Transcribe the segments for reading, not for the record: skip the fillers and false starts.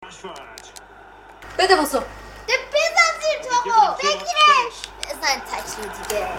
بده واسو. بزن زیر تاقو. بگیرش. بزن تکیه دیگه.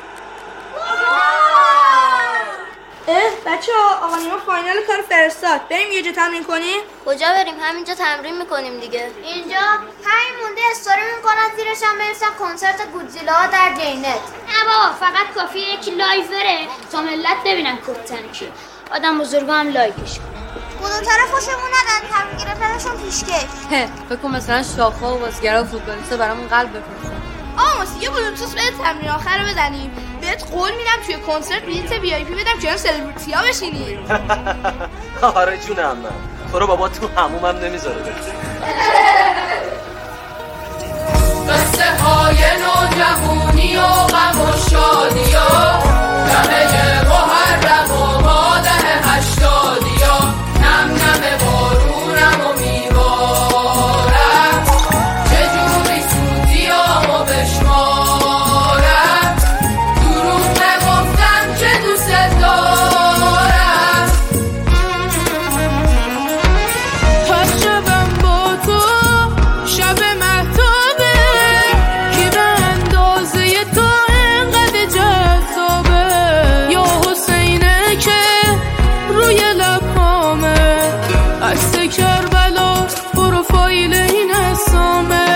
بچه ها آقا نیما فاینال کار فرستاد. بریم یه جا تمرین کنیم؟ کجا بریم؟ همینجا تمرین میکنیم دیگه. اینجا همین مونده استوری میکنن زیرش هم بنویسن کنسرت گودزیلا در جینت. نه بابا فقط کافیه یکی لایو بره تا ملت ببینن کپتن کی. آدم بزرگا هم لایکش کنن. بزرگتر خوشمون ندن تمرین گرفتنشون پیشکش. فکر کن مثلا شاخ‌ها و بازیگرا و فوتبالیستا برامون قلب بفرستن. آقا یه بلوتوث به تمرین آخر رو بزنیم. بهت قول میدم توی کنسرت بلیت وی آی پی بدم که سلبریتی‌ها بشینی. آره جونم من. تو رو بابا تو همومم نمیذاره بری. قصه های نوجوانی و غم و شادیا دمه محرم و ماده 80یا نم نم بارونم و میبارم چجوری سوزیامو بشمارم دروغ نگفتم که دوست دارم هر شبم با تو شب مهتابه کی به اندازه تو انقدر جذابه یا حسینه که روی لبامه عکس کربلا پروفایل این حسامه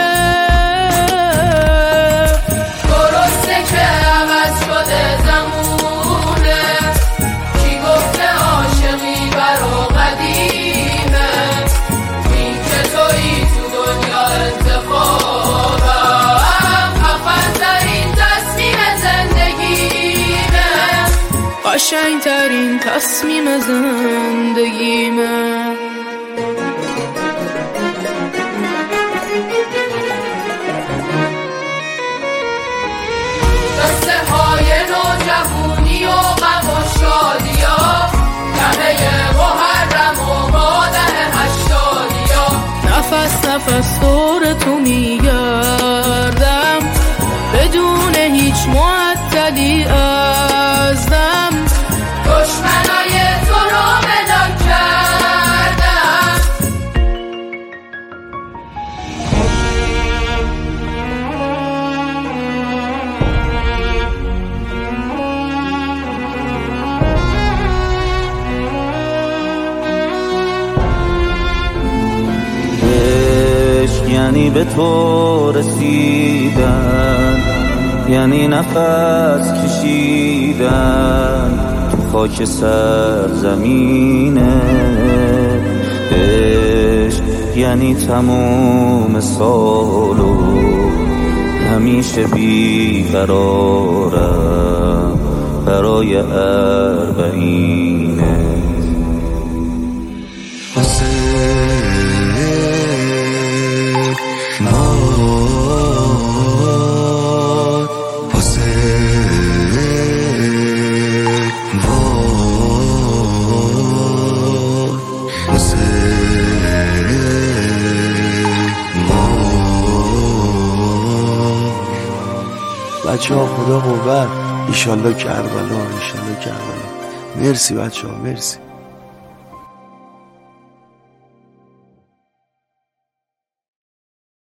درسته که عوض شده زمونه کی گفته عاشقی برا قدیمه این که تویی تو دنیا انتخابم خفن‌ترین تصمیم زندگیمه قشنگترین تصمیم زندگیمه قصه های نوجوانی و غم و شادیا دمه محرم و ماده 80یا نفس نفس دور تو میگردم بدون هیچ معطلی از دم دشمنای تو رو مداد کردم عشق یعنی به تو رسیدن یعنی نفس کشیدن تو خاک سرزمینه عشق یعنی تموم سالو همیشه بیقرارم برای اربعینه بچه ها خدا قوت ایشالله کربلا مرسی بچه ها مرسی